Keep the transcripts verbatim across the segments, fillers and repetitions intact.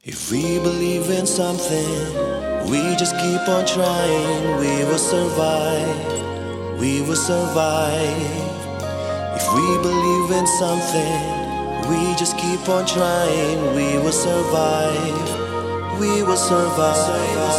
If we believe in something, we just keep on trying. We will survive, we will survive. If we believe in something, we just keep on trying. We will survive, we will survive.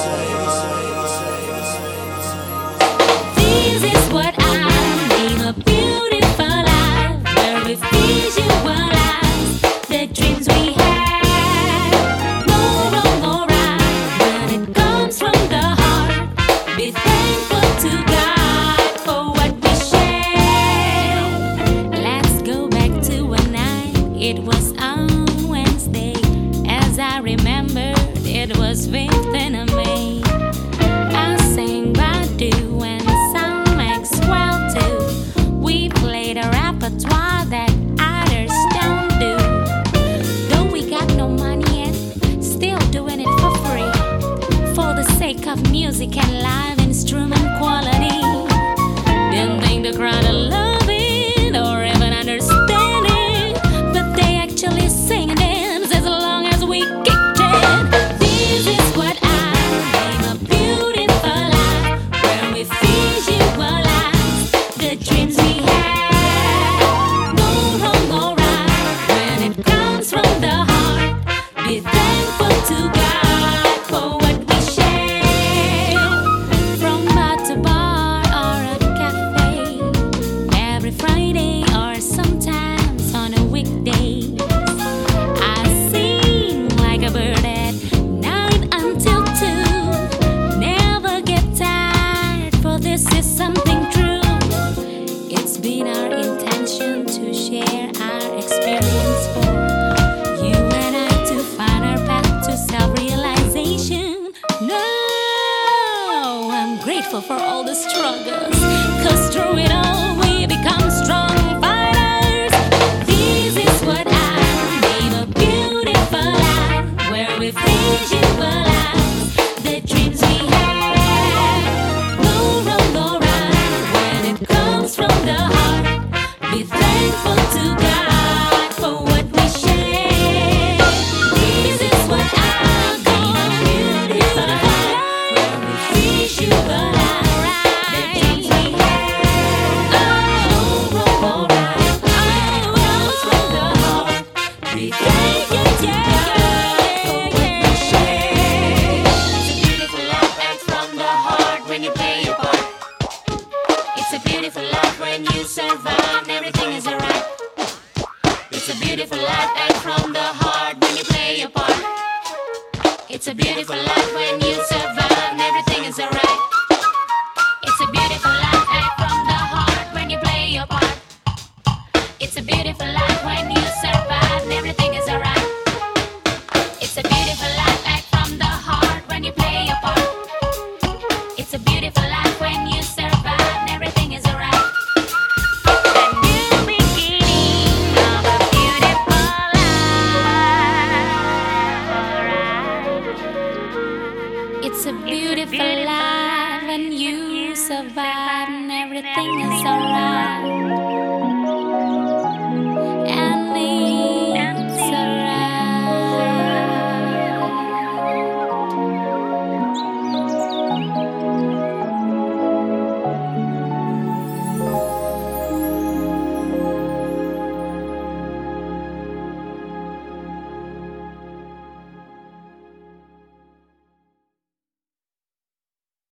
This is what I mean, a beautiful life where we visualize the dreams we have. No wrong or right when it comes from the heart. Be thankful to God for what we share. Let's go back to a night, it was on Wednesday. As I remember, it was fifth of May. I sang Badu and some Maxwell too. We played a repertoire that others don't do. Though we got no money yet, still doing it for free, for the sake of music and live instrument quality. Didn't think the crowd would love it or even understand it, but they actually sing and dance as long as we kicked it. This is what I mean, a beautiful life where we visualize the dreams we have. No wrong or right when it comes from the heart. Be thankful to God for what we share. From bar to bar or a cafe, every Friday or sometimes on a weekday, I sing like a bird at night until two. Never get tired, for this is something true. It's been our intention to share our experience for you and I to find our path to self-realization. No, I'm grateful for all the struggles, 'cause through it all we become strong fighters. This is what I mean, a beautiful life where we visualize the dreams we have. No wrong or right when it comes from the heart. Be thankful to God for what we share. This is what I mean, a beautiful life where we visualize the dreams we have. No wrong or right when it comes from the heart. Be thankful to God for what we share. It's a beautiful life and from the heart when you play your part. It's a beautiful life when you survive and everything is alright. It's a beautiful life and from the heart when you play your part. It's a beautiful life when you survive and everything is alright. It's a beautiful life and from the heart when you play your part. It's a beautiful life when you survive and everything is alright. It's a beautiful life and from the heart when you play your part. It's a beautiful life when you survive and everything is alright. The new beginning of a beautiful life. It's a beautiful life when you survive and everything is alright.